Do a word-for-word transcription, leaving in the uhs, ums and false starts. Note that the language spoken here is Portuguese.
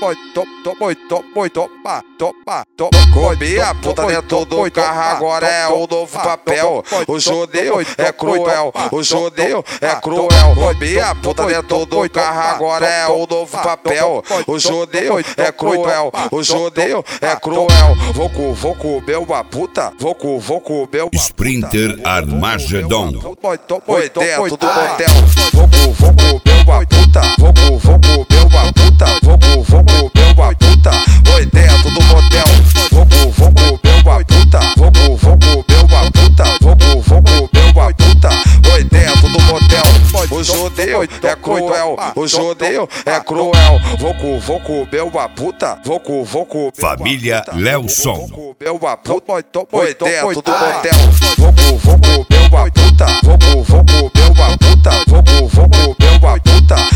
Toma, toma, toma, toma, toma, toma. Comi a puta dentro do carro, agora é o novo papel. O judeu é cruel, o judeu é cruel. Comi a puta dentro do carro, agora é o novo papel. O judeu é cruel, o judeu é cruel. Vou com, vou comer uma puta, vou com, vou comer uma puta. Sprinter Armagedon. Foi dentro do motel. Vou com, vou comer uma puta, vou com, vou comer uma puta, vou com, vou comer uma puta. Foi dentro do motel. Vou com, vou comer uma puta, vou com, vou comer uma puta, vou com, vou comer uma puta. Foi dentro do motel. O judeu é cruel, o judeu é cruel. Vou com, vou comer uma puta, vou com, vou comer Família Lelson. Vou comer uma puta, foi dentro do motel. Vou com, vou comer uma puta, vou com, vou comer uma puta, vou com, vou comer uma puta.